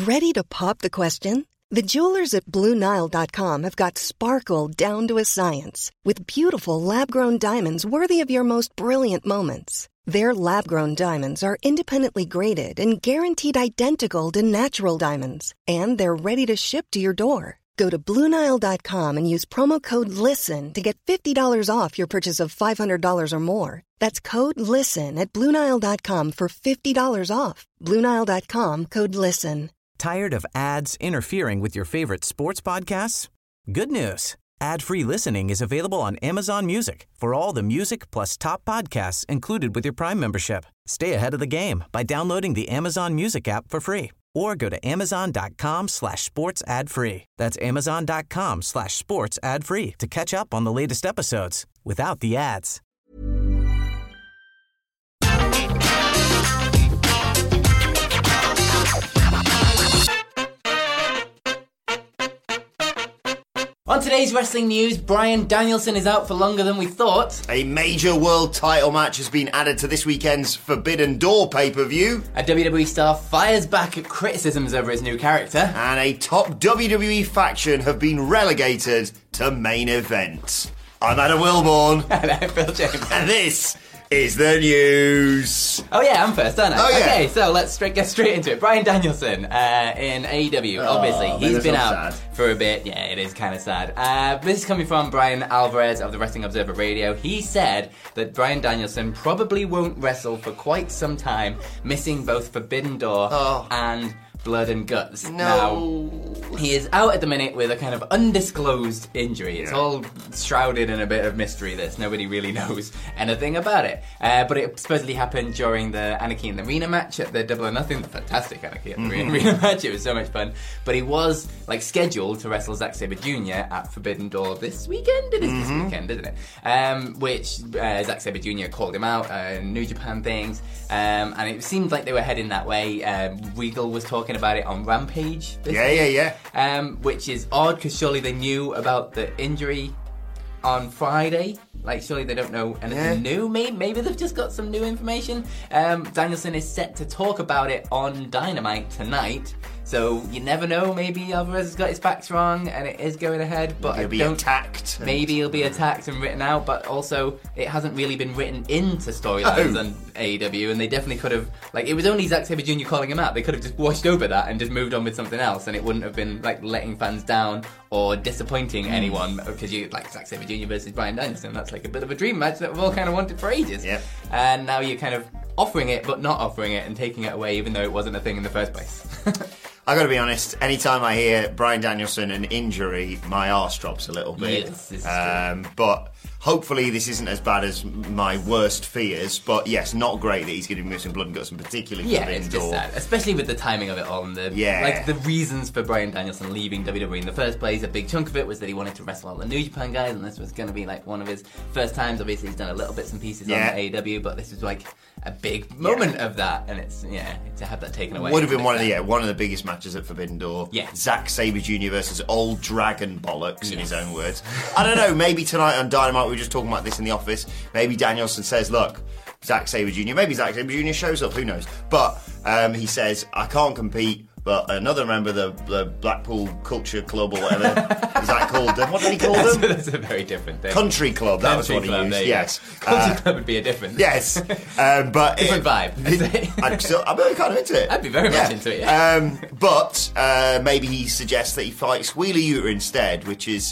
Ready to pop the question? The jewelers at BlueNile.com have got sparkle down to a science with beautiful lab-grown diamonds worthy of your most brilliant moments. Their lab-grown diamonds are independently graded and guaranteed identical to natural diamonds, and they're ready to ship to your door. Go to BlueNile.com and use promo code LISTEN to get $50 off your purchase of $500 or more. That's code LISTEN at BlueNile.com for $50 off. BlueNile.com, code LISTEN. Tired of ads interfering with your favorite sports podcasts? Good news. Ad-free listening is available on Amazon Music for all the music plus top podcasts included with your Prime membership. Stay ahead of the game by downloading the Amazon Music app for free or go to amazon.com/sports ad free. That's amazon.com/sports ad free to catch up on the latest episodes without the ads. On today's wrestling news, Bryan Danielson is out for longer than we thought. A major world title match has been added to this weekend's Forbidden Door pay-per-view. A WWE star fires back at criticisms over his new character. And a top WWE faction have been relegated to main event. I'm Adam Wilborn. And I'm Phil James. And this is the news. Oh yeah, I'm first, aren't I? Oh, yeah. Okay, so let's get straight into it. Bryan Danielson in AEW, obviously. He's been out for a bit. Yeah, it is kind of sad. This is coming from Brian Alvarez of the Wrestling Observer Radio. He said that Bryan Danielson probably won't wrestle for quite some time, missing both Forbidden Door and Blood and Guts. No. Now, he is out at the minute with a kind of undisclosed injury. It's all shrouded in a bit of mystery, this. Nobody really knows anything about it. But it supposedly happened during the Anarchy in the Arena match at the Double or Nothing, the fantastic Anarchy in the Arena match. It was so much fun. But he was scheduled to wrestle Zack Sabre Jr. at Forbidden Door this weekend. It is this weekend, isn't it? Which Zack Sabre Jr. called him out, New Japan things. And it seemed like they were heading that way. Regal was talking about it on Rampage this week, which is odd because surely they knew about the injury on Friday. Surely they don't know anything new. Maybe they've just got some new information. Danielson is set to talk about it on Dynamite tonight. So you never know, maybe Alvarez has got his facts wrong and it is going ahead, but he'll be attacked. Maybe he'll be attacked and written out, but also it hasn't really been written into storylines on AEW, and they definitely could have, it was only Zack Sabre Jr. calling him out. They could have just washed over that and just moved on with something else, and it wouldn't have been letting fans down or disappointing anyone, because you Zack Sabre Jr. versus Bryan Danielson, that's a bit of a dream match that we've all kind of wanted for ages. Yep. And now you're kind of offering it but not offering it and taking it away even though it wasn't a thing in the first place. I gotta be honest, anytime I hear Bryan Danielson an injury, my arse drops a little bit. Yes, this is true. But hopefully this isn't as bad as my worst fears. But yes, not great that he's going to be missing Blood and Guts, and particularly for it's just sad, especially with the timing of it all and the reasons for Bryan Danielson leaving WWE in the first place. A big chunk of it was that he wanted to wrestle all the New Japan guys, and this was going to be one of his first times. Obviously, he's done a little bits and pieces on AEW, but this was a big moment of that, and it's to have that taken away would have been one of the biggest matches at Forbidden Door. Zack Sabre Jr. versus Old Dragon Bollocks, in his own words. I don't know, maybe tonight on Dynamite, we were just talking about this in the office, maybe Danielson says, look, Zack Sabre Jr., maybe Zack Sabre Jr. shows up, who knows, but he says, I can't compete, but another member of the Blackpool Culture Club or whatever, is that called? What did he call them? That's a very different thing. Country Club, that was what he used, yes. Country Club would be a different. Yes, but... different vibe. I'm kind of into it. I'd be very much into it, but maybe he suggests that he fights Wheeler Yuta instead, which is...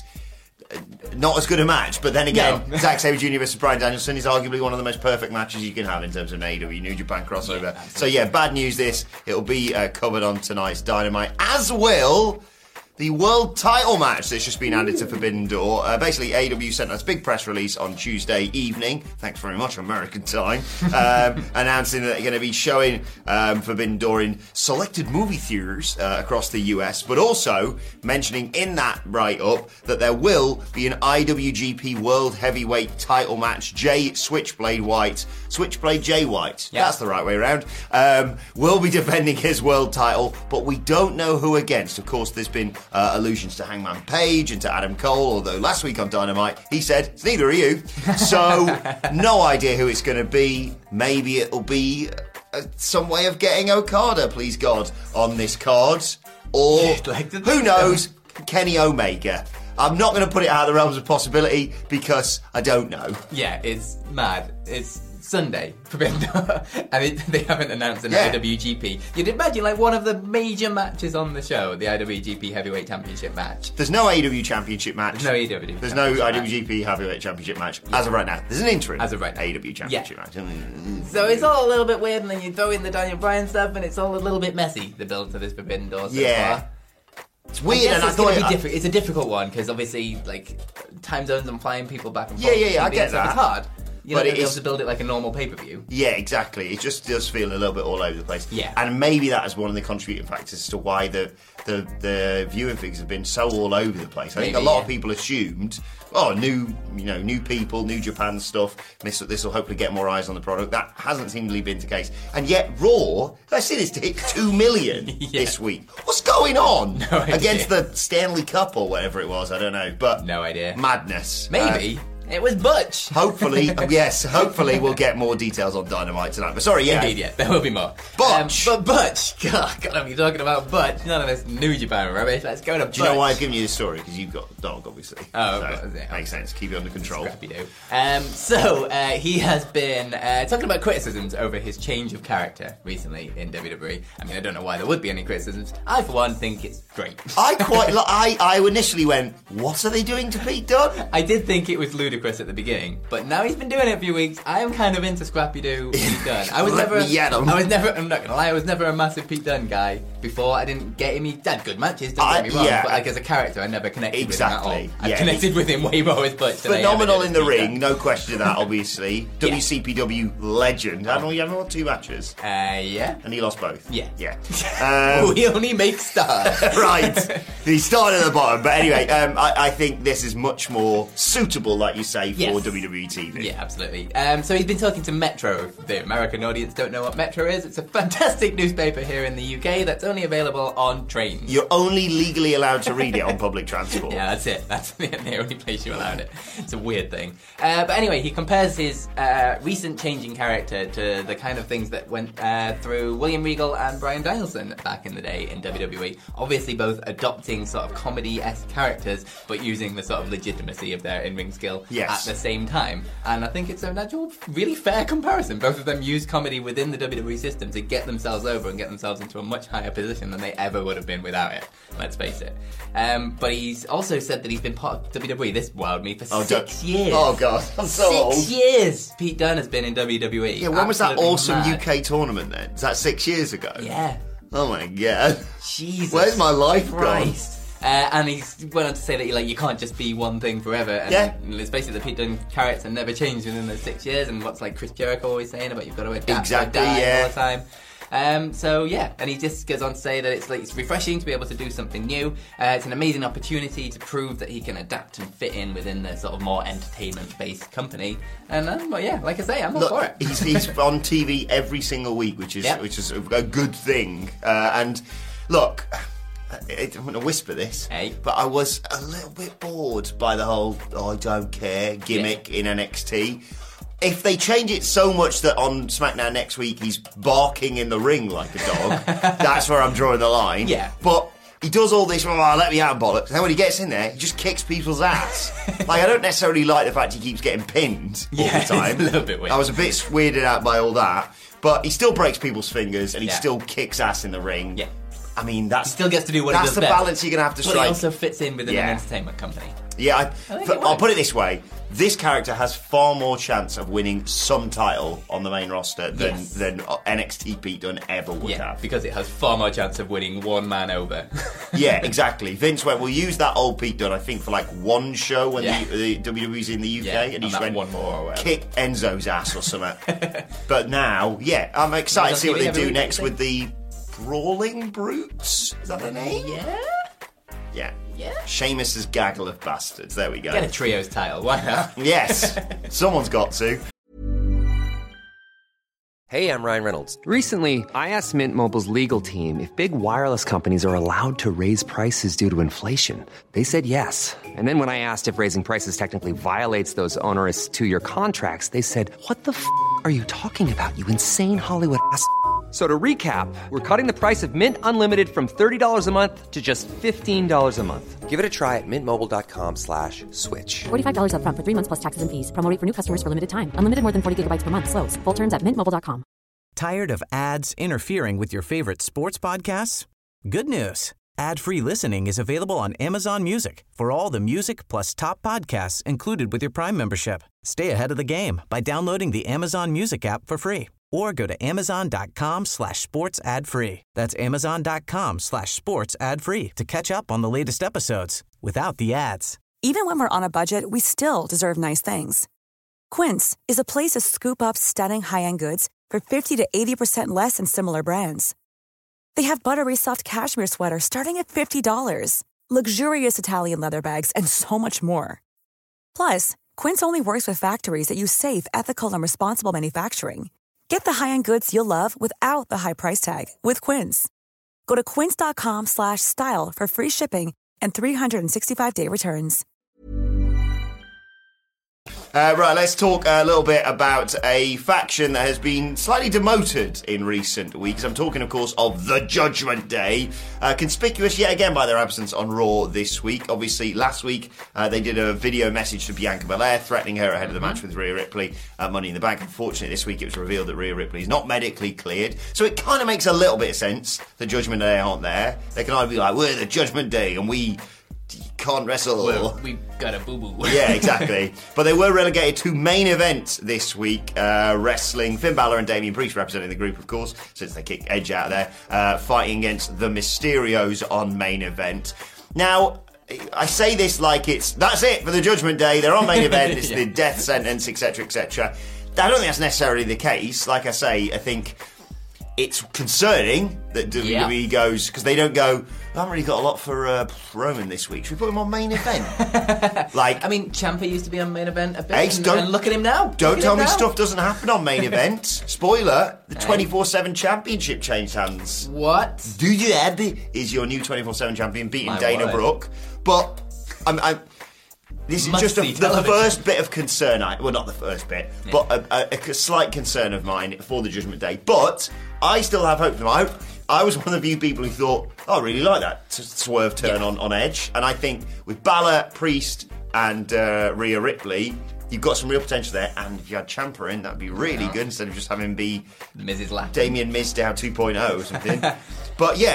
not as good a match, but then again, Zack Sabre Jr. versus Bryan Danielson is arguably one of the most perfect matches you can have in terms of an AEW New Japan crossover. Bad news this. It'll be covered on tonight's Dynamite, as will the world title match that's just been added to Forbidden Door. Basically, AEW sent us a big press release on Tuesday evening, thanks very much, American time, announcing that they're going to be showing Forbidden Door in selected movie theaters across the US, but also mentioning in that write-up that there will be an IWGP World Heavyweight title match. Switchblade Jay White, that's the right way around, will be defending his world title, but we don't know who against. Of course, there's been allusions to Hangman Page and to Adam Cole, although last week on Dynamite he said, it's neither of you. So, no idea who it's going to be. Maybe it'll be some way of getting Okada, please God, on this card. Or, who knows, Kenny Omega. I'm not going to put it out of the realms of possibility because I don't know. Yeah, it's mad. It's Sunday, Forbidden Door, and they haven't announced an IWGP. You'd imagine like one of the major matches on the show, the IWGP Heavyweight Championship match. There's no AEW Championship match. There's no AEW. There's no IWGP Heavyweight Championship match as of right now. There's an interim as of right now. AEW Championship match. So it's all a little bit weird, and then you throw in the Daniel Bryan stuff, and it's all a little bit messy, the build to this Forbidden Door so far. It's weird, and I thought it's a difficult one because obviously, like, time zones and flying people back and forth. Yeah, I get that. It's hard. You're not going to be able to build it like a normal pay-per-view. Yeah, exactly. It just does feel a little bit all over the place. Yeah. And maybe that is one of the contributing factors as to why the viewing figures have been so all over the place. I think a lot of people assumed, new people, New Japan stuff, this will hopefully get more eyes on the product. That hasn't seemingly been the case. And yet Raw, I see this to hit 2 million this week. What's going on? No idea. Against the Stanley Cup or whatever it was, I don't know. But no idea. Madness. Maybe. It was Butch. Hopefully, hopefully we'll get more details on Dynamite tonight. But sorry, Indeed, there will be more. Butch! But Butch, God, gotta be talking about Butch. None of this New Japan rubbish. Let's go to Butch. Do you know why I've given you this story? Because you've got the dog, obviously. Oh, so makes sense. Keep it under control. Scrappy-doo. He has been talking about criticisms over his change of character recently in WWE. I mean, I don't know why there would be any criticisms. I, for one, think it's great. I initially went, what are they doing to Pete Dunne? I did think it was ludicrous at the beginning, but now he's been doing it a few weeks. I am kind of into Scrappy-Doo Pete Dunne. I'm not gonna lie, I was never a massive Pete Dunne guy before. I didn't get him. He had good matches, don't get me wrong, but like as a character, I never connected with him at all. I connected with him way more as Butch. Phenomenal in the ring, no question of that, obviously. WCPW legend. And you haven't won 2 matches. Yeah. And he lost both. Yeah. We only make stars. Right. He started at the bottom. But anyway, I think this is much more suitable, like you say, for WWE TV. Yeah, absolutely. So he's been talking to Metro. If the American audience don't know what Metro is, it's a fantastic newspaper here in the UK that's only available on trains. You're only legally allowed to read it on public transport. Yeah, that's it. That's the only place you're allowed it. It's a weird thing. But anyway, he compares his recent changing character to the kind of things that went through William Regal and Bryan Danielson back in the day in WWE. Obviously both adopting sort of comedy-esque characters, but using the sort of legitimacy of their in-ring skill at the same time. And I think it's a natural, really fair comparison. Both of them use comedy within the WWE system to get themselves over and get themselves into a much higher position than they ever would have been without it. Let's face it. But he's also said that he's been part of WWE, this wowed me, for 6 years. Oh, God. I'm so old. 6 years Pete Dunne has been in WWE. Yeah, when was that awesome UK tournament then? Is that 6 years ago? Yeah. Oh, my God. Jesus. Where's my life gone? And he went on to say that you can't just be one thing forever. And it's basically the Pete Dunne character never changed within those 6 years. And what's like Chris Jericho always saying about you've got to adapt all the time. And he just goes on to say that it's refreshing to be able to do something new. It's an amazing opportunity to prove that he can adapt and fit in within the sort of more entertainment-based company. And like I say, I'm all for it. He's on TV every single week, which is a good thing. And look, I'm going to whisper this, but I was a little bit bored by the whole I don't care gimmick in NXT. If they change it so much that on SmackDown next week he's barking in the ring like a dog, that's where I'm drawing the line. Yeah. But he does all this, let me out, bollocks. And then when he gets in there, he just kicks people's ass. I don't necessarily like the fact he keeps getting pinned all the time. It's a little bit weird. I was a bit weirded out by all that. But he still breaks people's fingers and he still kicks ass in the ring. Yeah. I mean, he still gets to do what he does best. That's the balance you're going to have to strike. But he also fits in within an entertainment company. Yeah, I'll put it this way. This character has far more chance of winning some title on the main roster than NXT Pete Dunne ever would have. Because it has far more chance of winning one man over. Yeah, exactly. Vince went, we'll use that old Pete Dunne, I think, for like one show when the WWE's in the UK, and he just went, one more or whatever. Kick Enzo's ass or something. But now, I'm excited to see what they do next with the Brawling Brutes. Is that their name? Yeah. Sheamus's gaggle of bastards. There we go. Get a trios title. Why not? Yes. Someone's got to. Hey, I'm Ryan Reynolds. Recently, I asked Mint Mobile's legal team if big wireless companies are allowed to raise prices due to inflation. They said yes. And then when I asked if raising prices technically violates those onerous 2-year contracts, they said, "What the f*** are you talking about, you insane Hollywood ass f- So to recap, we're cutting the price of Mint Unlimited from $30 a month to just $15 a month. Give it a try at mintmobile.com/switch. $45 up front for 3 months plus taxes and fees. Promo rate for new customers for limited time. Unlimited more than 40 gigabytes per month. Slows full terms at mintmobile.com. Tired of ads interfering with your favorite sports podcasts? Good news. Ad-free listening is available on Amazon Music for all the music plus top podcasts included with your Prime membership. Stay ahead of the game by downloading the Amazon Music app for free or go to amazon.com/sports ad free. That's amazon.com/sports ad free to catch up on the latest episodes without the ads. Even when we're on a budget, we still deserve nice things. Quince is a place to scoop up stunning high-end goods for 50 to 80% less than similar brands. They have buttery soft cashmere sweaters starting at $50, luxurious Italian leather bags, and so much more. Plus, Quince only works with factories that use safe, ethical, and responsible manufacturing. Get the high-end goods you'll love without the high price tag with Quince. Go to quince.com/style for free shipping and 365-day returns. Right, let's talk a little bit about a faction that has been slightly demoted in recent weeks. I'm talking, of course, of the Judgment Day. Conspicuous yet again by their absence on Raw this week. Obviously, last week they did a video message to Bianca Belair threatening her ahead of the match with Rhea Ripley at Money in the Bank. Unfortunately, this week it was revealed that Rhea Ripley is not medically cleared. So it kind of makes a little bit of sense the Judgment Day aren't there. They can either be like, we're the Judgment Day and we can't wrestle. Well, we got a boo-boo. Yeah, exactly. But they were relegated to main event this week, wrestling Finn Balor and Damian Priest, representing the group, of course, since they kicked Edge out of there, fighting against the Mysterios on main event. Now, I say this like that's it for the Judgment Day. They're on main event. It's the death sentence, etc., etc. I don't think that's necessarily the case. Like I say, I think it's concerning that WWE goes, because they don't go, I haven't really got a lot for Roman this week. Should we put him on main event? I mean, Ciampa used to be on main event a bit, and look at him now. Don't tell me stuff doesn't happen on main event. Spoiler, the 24/7 championship changed hands. What? Dude Abby is your new 24/7 champion, beating Dana word. Brooke. But this is just the first bit of concern. Well, not the first bit, but a slight concern of mine for the Judgment Day. But I still have hope for them. I was one of the few people who thought, I really like that swerve turn on Edge. And I think with Balor, Priest, and Rhea Ripley, you've got some real potential there. And if you had Ciampa in, that'd be really good instead of just having him be Mrs. Latin. Damien Mizdow 2.0 or something. But yeah,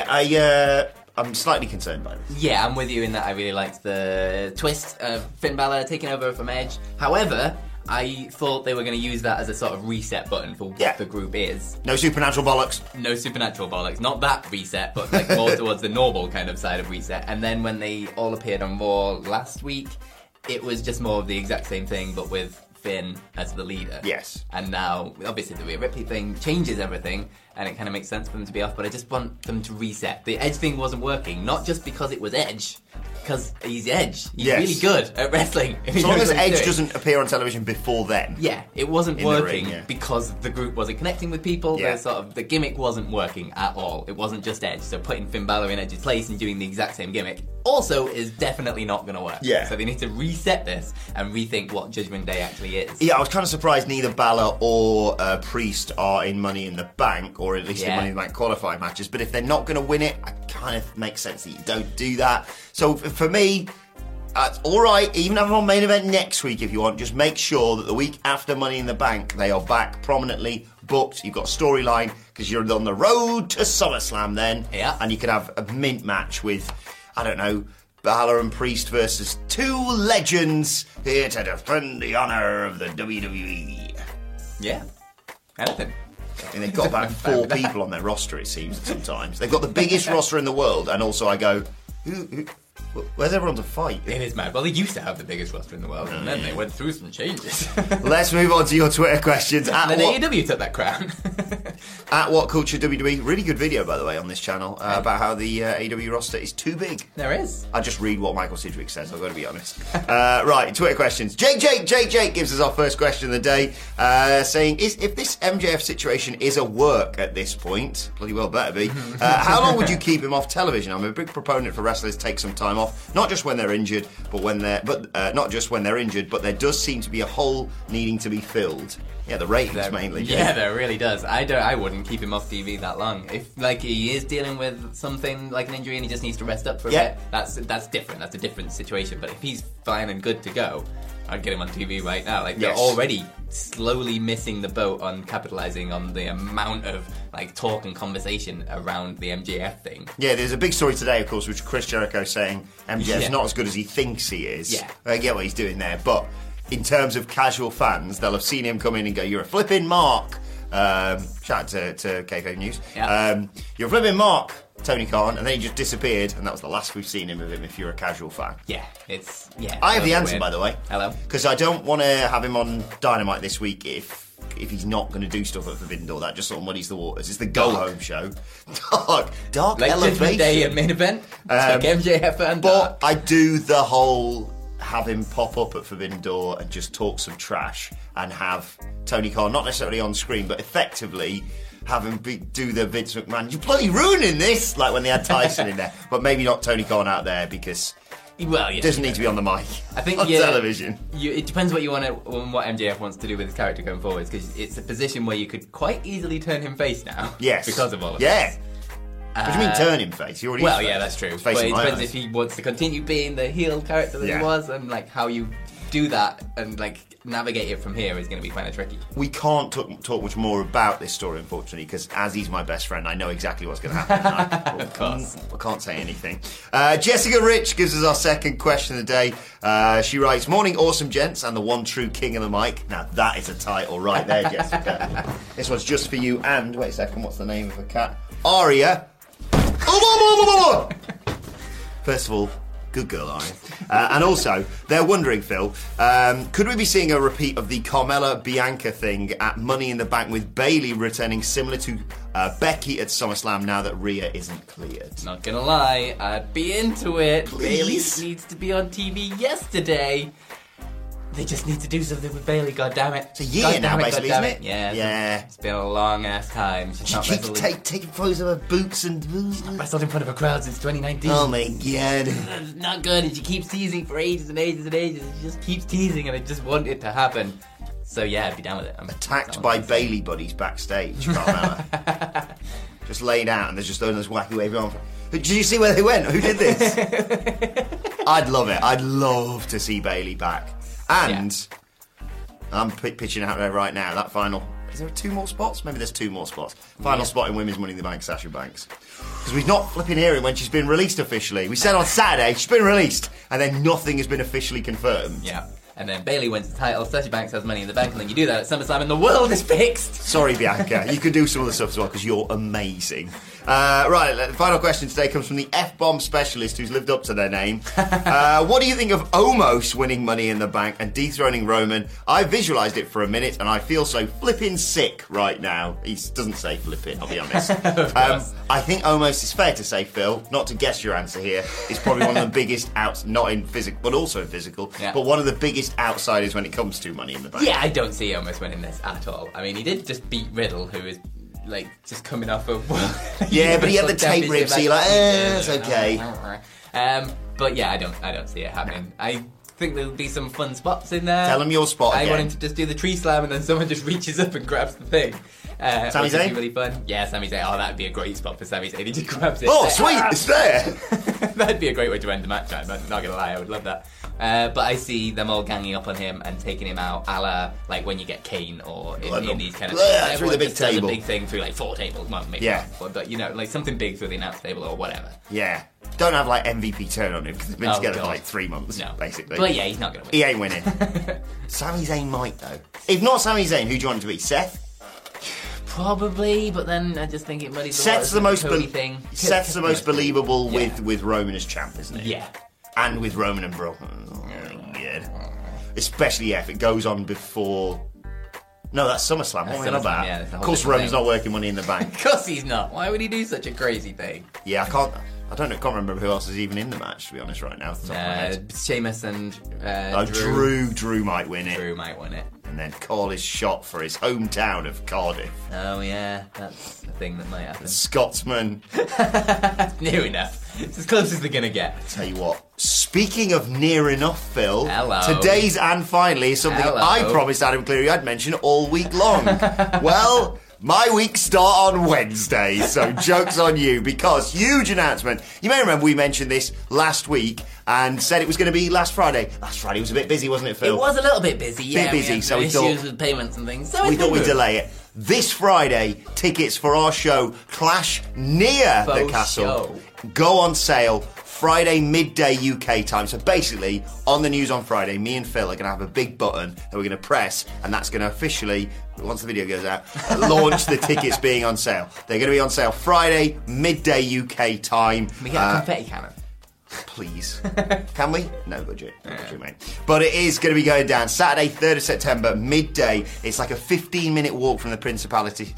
I'm slightly concerned by this. Yeah, I'm with you in that I really liked the twist of Finn Balor taking over from Edge. However, I thought they were going to use that as a sort of reset button for what the group is. No supernatural bollocks. No supernatural bollocks. Not that reset, but like more towards the normal kind of side of reset. And then when they all appeared on Raw last week, it was just more of the exact same thing, but with Finn as the leader. Yes. And now, obviously, the Rhea Ripley thing changes everything, and it kind of makes sense for them to be off, but I just want them to reset. The Edge thing wasn't working, not just because it was Edge, because he's Edge. He's really good at wrestling. As long as Edge doesn't appear on television before then. Yeah, it wasn't working ring, because the group wasn't connecting with people. Yeah. The gimmick wasn't working at all. It wasn't just Edge. So putting Finn Balor in Edge's place and doing the exact same gimmick also is definitely not going to work. Yeah. So they need to reset this and rethink what Judgment Day actually is. Yeah, I was kind of surprised neither Balor or Priest are in Money in the Bank, or at least in Money in the Bank qualifying matches. But if they're not going to win it, it kind of makes sense that you don't do that. So for me, all right, even have them on main event next week if you want. Just make sure that the week after Money in the Bank, they are back prominently booked. You've got a storyline because you're on the road to SummerSlam then. Yeah. And you could have a mint match with, I don't know, Balor and Priest versus two legends here to defend the honour of the WWE. Yeah. Anything. And they've got about 4 people on their roster, it seems, sometimes. They've got the biggest roster in the world, and also I go, where's everyone to fight? It is mad. Well, they used to have the biggest roster in the world, and then they went through some changes. Let's move on to your Twitter questions. And then AEW took that crown. At What Culture WWE. Really good video, by the way, on this channel about how the AEW roster is too big. There is. I just read what Michael Sidgwick says, I've got to be honest. Right, Twitter questions. Jake gives us our first question of the day, saying, if this MJF situation is a work at this point, bloody well better be, how long would you keep him off television? I'm a big proponent for wrestlers to take some time off off. Not just when they're injured, but not just when they're injured, but there does seem to be a hole needing to be filled. Yeah, the ratings mainly. Yeah, there really does. I wouldn't keep him off TV that long. If he is dealing with something like an injury and he just needs to rest up for a bit, that's different. That's a different situation. But if he's fine and good to go, I'd get him on TV right now. They're already slowly missing the boat on capitalising on the amount of talk and conversation around the MJF thing. Yeah, there's a big story today, of course, which Chris Jericho saying MJF's not as good as he thinks he is. Yeah. I get what he's doing there, but in terms of casual fans, they'll have seen him come in and go, "You're a flipping mark." Shout out to Kayfabe News. Yeah. You're a flipping mark, Tony Khan, and then he just disappeared, and that was the last we've seen of him if you're a casual fan. Yeah, I have the answer, weird. by the way. Hello. Because I don't want to have him on Dynamite this week if he's not going to do stuff at Forbidden Door. That just sort of muddies the waters. It's the go-home show. Dark Elevation. Day at main event. Like MJF and But I do the whole have him pop up at Forbidden Door and just talk some trash and have Tony Khan, not necessarily on screen, but effectively have him do the Vince McMahon, "You're bloody ruining this," like when they had Tyson in there. But maybe not Tony Khan out there because he doesn't need to be on the mic. I think on television. It depends what what MJF wants to do with his character going forward, because it's a position where you could quite easily turn him face now. Yes. Because of all of this. What do you mean turn him face? He already is face. That's true. But it depends if he wants to continue being the heel character that he was, and how you do that and navigate it from here is going to be kind of tricky. We can't talk much more about this story, unfortunately, because as he's my best friend, I know exactly what's going to happen. Of course. I can't say anything. Jessica Rich gives us our second question of the day. She writes, "Morning, awesome gents, and the one true king of the mic." Now, that is a title right there, Jessica. This one's just for you, and, wait a second, what's the name of the cat? Aria. First of all, good girl, Aria. And also, they're wondering, Phil, could we be seeing a repeat of the Carmella Bianca thing at Money in the Bank with Bayley returning similar to Becky at SummerSlam now that Rhea isn't cleared? Not gonna lie, I'd be into it. Please? Bayley needs to be on TV yesterday. They just need to do something with Bayley, goddammit. It's a year now, basically, isn't it? Yeah. It's been a long-ass time. She keeps taking photos of her boots and... wrestled in front of a crowd since 2019. Oh, my God. It's not good, and she keeps teasing for ages and ages and ages. She just keeps teasing, and I just want it to happen. So, yeah, I'd be down with it. Attacked by Bayley buddies backstage, Carmella. Just laid out, and there's just this wacky wave on. Did you see where they went? Who did this? I'd love it. I'd love to see Bayley back. And I'm pitching out there right now, that final... Is there 2 more spots? Maybe there's 2 more spots. Final spot in Women's Money in the Bank, Sasha Banks. Because we've not flipping hearing when she's been released officially. We said on Saturday, she's been released, and then nothing has been officially confirmed. Yeah. And then Bayley wins the title, Sasha Banks has Money in the Bank, and then you do that at SummerSlam and the world is fixed! Sorry, Bianca. You can do some other stuff as well, because you're amazing. Right, the final question today comes from the F-bomb specialist who's lived up to their name. What do you think of Omos winning Money in the Bank and dethroning Roman? I visualised it for a minute, and I feel so flipping sick right now. He doesn't say flipping, I'll be honest. I think Omos is fair to say, Phil, not to guess your answer here, is probably one of the biggest outs, not in physical, but also in physical, but one of the biggest outsiders when it comes to Money in the Bank. Yeah, I don't see Omos winning this at all. I mean, he did just beat Riddle, who is just coming off of... yeah, but he had the tape rib, so you're like, it's okay. But yeah, I don't see it happening. I think there'll be some fun spots in there. Tell him your spot again. I want him to just do the tree slam and then someone just reaches up and grabs the thing. Sami Zayn? Really fun. Yeah, Sami Zayn. Oh, that'd be a great spot for Sami Zayn. He just grabs it. Oh, sweet, it's there! That'd be a great way to end the match. I'm not gonna lie, I would love that. But I see them all ganging up on him and taking him out, a la when you get Kane or in these kind of things. Through the big table. A big thing through 4 tables. Well, maybe not, but something big through the announce table or whatever. Yeah. Don't have MVP turn on him because they've been together for 3 months, basically. But yeah, he's not going to win. He ain't winning. Sami Zayn might, though. If not Sami Zayn, who do you want it to be? Seth? Probably, but then I just think it muddies Seth's the most thing. Seth's the most believable with Roman as champ, isn't he? Yeah. And with Roman and Brock. Oh, good. Especially if it goes on before... No, that's SummerSlam. What are we on about? Yeah, of course Roman's not working Money in the Bank. Of course he's not. Why would he do such a crazy thing? Yeah, I can't remember who else is even in the match, to be honest, right now. Sheamus and Drew. Drew might win it. Drew might win it. And then call his shot for his hometown of Cardiff. Oh, yeah. That's a thing that might happen. Scotsman. New enough. It's as close as they're going to get. Tell you what, speaking of near enough, Phil, Hello. Today's and finally is something Hello. I promised Adam Cleary I'd mention all week long. Well, my weeks start on Wednesday, so joke's on you, because huge announcement. You may remember we mentioned this last week and said it was going to be last Friday. Last Friday was a bit busy, wasn't it, Phil? It was a little bit busy, yeah. Bit busy, we had so we issues thought- with payments and things. So We it's thought we'd been good. delay it. This Friday, tickets for our show Clash Near the Faux Castle show. go on sale Friday midday UK time. So basically, on the news on Friday, me and Phil are going to have a big button that we're going to press, and that's going to officially, once the video goes out, launch the tickets being on sale. They're going to be on sale Friday midday UK time. We get a confetti cannon. Please. Can we? No budget. No budget, mate. But it is going to be going down Saturday, 3rd of September, midday. It's like a 15-minute walk from the Principality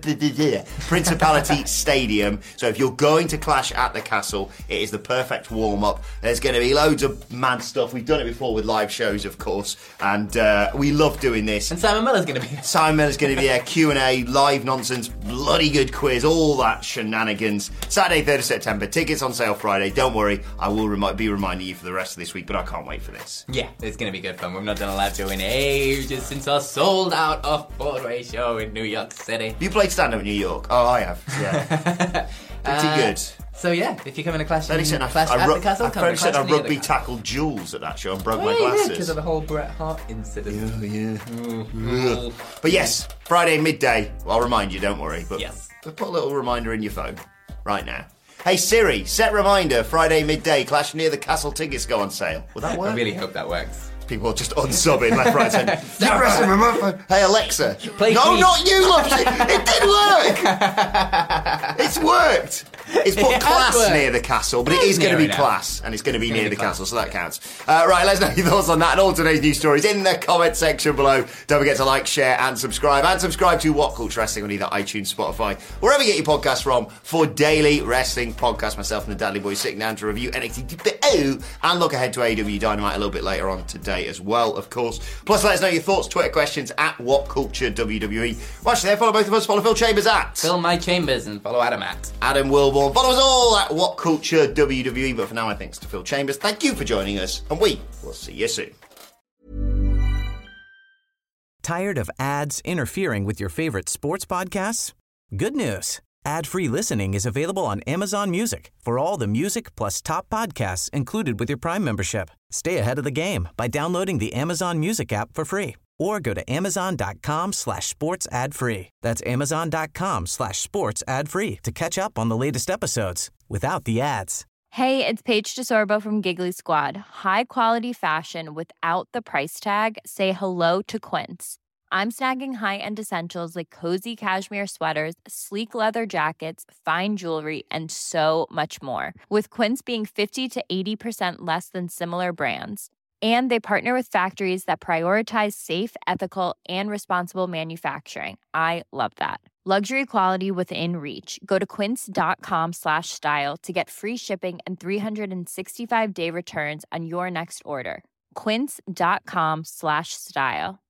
Stadium. So if you're going to Clash at the Castle, it is the perfect warm-up. There's going to be loads of mad stuff. We've done it before with live shows, of course. And we love doing this. And Simon Miller's going to be there. Simon Miller's going to be there, Q&A, live nonsense, bloody good quiz, all that shenanigans. Saturday, 3rd of September, tickets on sale Friday. Don't worry, I will be reminding you for the rest of this week, but I can't wait for this. Yeah, it's going to be good fun. We've not done a live show in ages since our sold-out off-Broadway show in New York City. You played stand-up in New York? Oh, I have, yeah. Pretty good. So yeah, if you're coming to Clash, Listen, Clash at the Castle, come to Clash I near the rugby Castle. tackled Jules at that show and broke Oh, my yeah, you did, glasses. because of the whole Bret Hart incident. Yeah. But yes, Friday midday. Well, I'll remind you, don't worry. But Yes. put a little reminder in your phone right now. Hey Siri, set reminder, Friday midday, Clash Near the Castle tickets go on sale. Will that work? I really hope that works. People are just unsubbing left, right, centre. You're pressing my phone. Hey Alexa. Play no, Queen. not you, Lottie. It did work. It's worked. It's put It has Class worked. near the castle, but it It's is going to near be enough. Class, and it's going to be gonna near be the Class, castle, so that counts. Right, let us know your thoughts on that and all today's news stories in the comment section below. Don't forget to like, share, and subscribe. And subscribe to What Culture Wrestling on either iTunes, Spotify, wherever you get your podcasts from, for daily wrestling podcasts. Myself and the Dudley Boys sitting down to review NXT and look ahead to AEW Dynamite a little bit later on today as well, of course. Plus, let us know your thoughts, Twitter questions at WhatCultureWWE. Watch there, follow both of us, follow Phil Chambers at Fill my chambers and follow Adam at. Adam Wilborn. Follow us all at What Culture WWE. But for now, my thanks to Phil Chambers. Thank you for joining us, and we will see you soon. Tired of ads interfering with your favorite sports podcasts? Good news. Ad-free listening is available on Amazon Music for all the music plus top podcasts included with your Prime membership. Stay ahead of the game by downloading the Amazon Music app for free or go to amazon.com/sports ad free. That's amazon.com/sports ad free to catch up on the latest episodes without the ads. Hey, it's Paige DeSorbo from Giggly Squad. High quality fashion without the price tag. Say hello to Quince. I'm snagging high-end essentials like cozy cashmere sweaters, sleek leather jackets, fine jewelry, and so much more. With Quince being 50 to 80% less than similar brands. And they partner with factories that prioritize safe, ethical, and responsible manufacturing. I love that. Luxury quality within reach. Go to quince.com/style to get free shipping and 365-day returns on your next order. Quince.com/style.